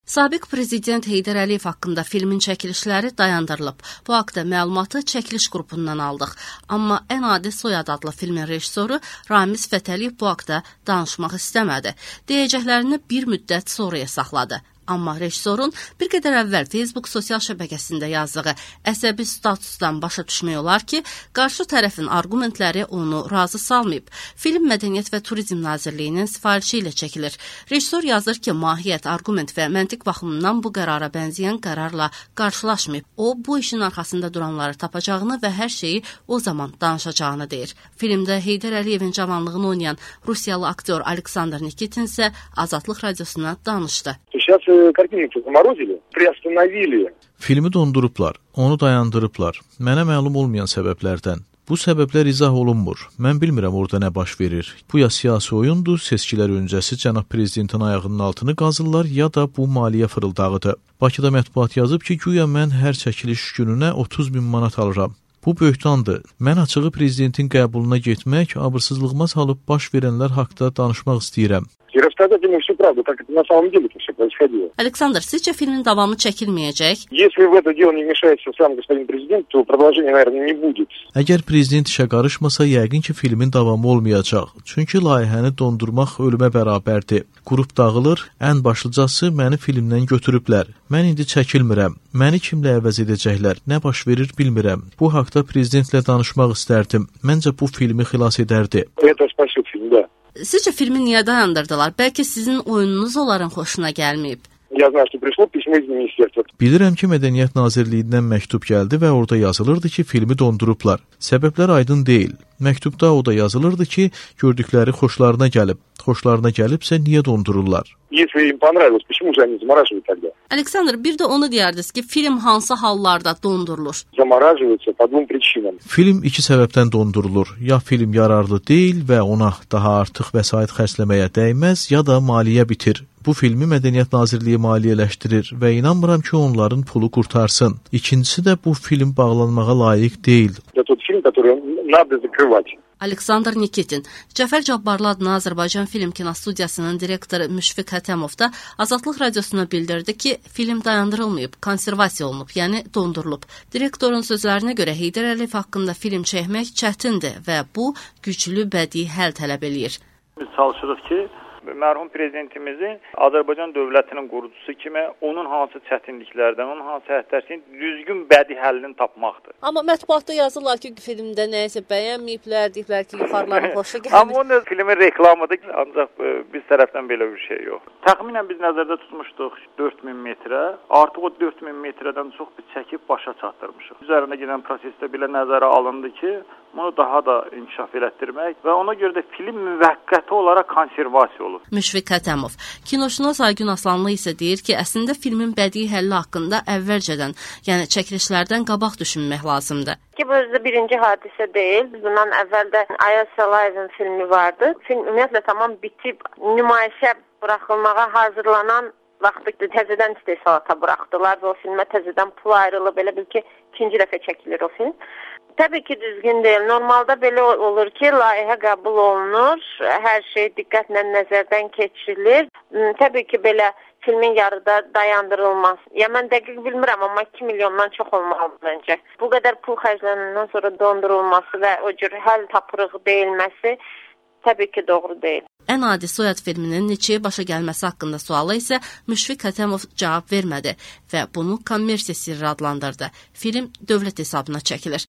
Sabiq prezident Heydər Əliyev haqqında filmin çəkilişləri dayandırılıb. Bu haqda məlumatı çəkiliş qrupundan aldıq. Amma Ən Adi Soyad adlı filmin rejissoru Ramiz Fətəliyev bu haqda danışmaq istəmədi. Deyəcəklərini bir müddət sonraya saxladı. Amma rejissorun bir qədər əvvəl Facebook sosial şəbəkəsində yazdığı əsəbi statusdan başa düşmək olar ki, qarşı tərəfin arqumentləri onu razı salmayıb. Film Mədəniyyət və Turizm Nazirliyinin sifarişi ilə çəkilir. Rejissor yazır ki, mahiyyət, arqument və məntiq baxımından bu qərara bənzəyən qərarla qarşılaşmayıb. O, bu işin arxasında duranları tapacağını və hər şeyi o zaman danışacağını deyir. Filmdə Heydər Əliyevin cavanlığını oynayan Rusiyalı aktyor Aleksandr Nikitin isə Azadlıq Radiosuna danışdı. Kартинки заморозили, приостановили. Filmi dondurublar, onu dayandırıblar. Mənə məlum olmayan səbəblərdən. Bu səbəblər izah olunmur. Mən bilmirəm orada nə baş verir. Bu ya siyasi oyundur, seçkilər öncəsi cənab prezidentin ayağının altını qazırlar, ya da bu maliyyə fırıldağıdır. Bakıda mətbuat yazıb ki, güya mən hər çəkiliş gününə 30.000 manat alıram. Bu böhtandır. Mən açığı prezidentin qəbuluna getmək, abırsızlığıma salıb baş verənlər haqda danışmaq istəyirəm. Рассказать ему всю правду, как это на самом деле все происходило. Aleksandr, sizcə filmin davamı çəkilməyəcək? Если в это дело не вмешается сам господин президент, то продолжения, наверное, не будет. Əgər prezident işə qarışmasa, yəqin ki, filmin davamı olmayacaq. Çünki layihəni dondurmaq ölümə bərabərdir. Qrup dağılır, ən başlıcası məni filmdən götürüblər. Mən indi çəkilmirəm. Məni kimlə əvəz edəcəklər? Nə baş verir bilmirəm. Bu haqda prezidentlə danışmaq istərdim. Məncə bu filmi xilas edərdi. Это спасет фильм, да. Sizcə filmi niyə dayandırdılar? Bəlkə sizin oyununuz onların xoşuna gəlməyib. Я знаю, что пришло письмо из министерства. Bilirəm ki, Mədəniyyət Nazirliyindən məktub gəldi və orada yazılırdı ki, filmi dondurublar. Səbəblər aydın deyil. Məktubda o da yazılırdı ki, gördükləri xoşlarına gəlib. Xoşlarına gəlibsə niyə dondururlar? Если им понравилось, почему же они замораживают тогда? Aleksandr, bir də onu deyərdiniz ki, film hansı hallarda dondurulur? Замораживаются по двум причинам. Film iki səbəbdən dondurulur. Ya film yararlı deyil və ona daha artıq vəsait xərcləməyə dəyməz, ya da maliyyə bitir. Bu filmi Mədəniyyət Nazirliyi maliyyələşdirir və inanmıram ki, onların pulu qurtarsın. İkincisi də bu film bağlanmağa layiq deyil. Это тот фильм, который надо закрывать. Aleksandr Nikitin. Cəfər Cabbarlı adına Azərbaycan Film Kinostudiyasının direktoru Müşfiq Hətəmov da Azadlıq Radiosuna bildirdi ki, film dayandırılmayıb, konservasiya olunub, yəni dondurulub. Direktorun sözlərinə görə Heydər Əliyev haqqında film çəkmək çətindir və bu güclü bədii həll tələb eləyir. Biz çalışırıq ki, mərhum prezidentimizin Azərbaycan dövlətinin qurucusu kimi onun hansı çətinliklərdən, onun hansı həddərsin düzgün bədii həllini tapmaqdır. Amma mətbuatda yazırlar ki, filmdə nəyisə bəyənməyiblər, deyiblər ki, yuxarıların xoşu gəlmir. Amma onun filmin reklamıdır, ancaq biz tərəfdən belə bir şey yox. Təxminən biz nəzərdə tutmuşduq 4000 metrə, artıq o 4000 metrədən çox biz çəkib başa çatdırmışıq. Üzərində gedən prosesdə belə nəzərə alındı ki, bunu daha da inkişaf elətdirmək və ona görə də film müvəqqəti olaraq konservasiya olur. Müşfiq Hətəmov. Kinoşünas Aygün Aslanlı isə deyir ki, əslində filmin bədii həlli haqqında əvvəlcədən, yəni çəkilişlərdən qabaq düşünmək lazımdır. Ki, bu özü birinci hadisə deyil. Bundan əvvəl də Ayaz Səlayevin filmi vardı. Film ümumiyyətlə tamam bitib, nümayişə buraxılmağa hazırlanan vaxtı təzədən istehsalata buraxdılar və o filmə təzədən pul ayrılıb, elə bil ki, ikinci dəfə çəkilir o film. Təbii ki, düzgün deyil. Normalda belə olur ki, layihə qəbul olunur, hər şey diqqətlə nəzərdən keçirilir. Təbii ki, belə filmin yarıda dayandırılmaz. Ya mən dəqiq bilmirəm, amma 2 milyondan çox olmalı məncə. Bu qədər pul xərclənəndən sonra dondurulması və o cür həll tapırıq deyilməsi təbii ki, doğru deyil. Ən Adi Soyad filminin neçəyə başa gəlməsi haqqında suala isə Müşfiq Hətəmov cavab vermədi və bunu kommersiya sirri adlandırdı. Film dövlət hesabına çəkilir.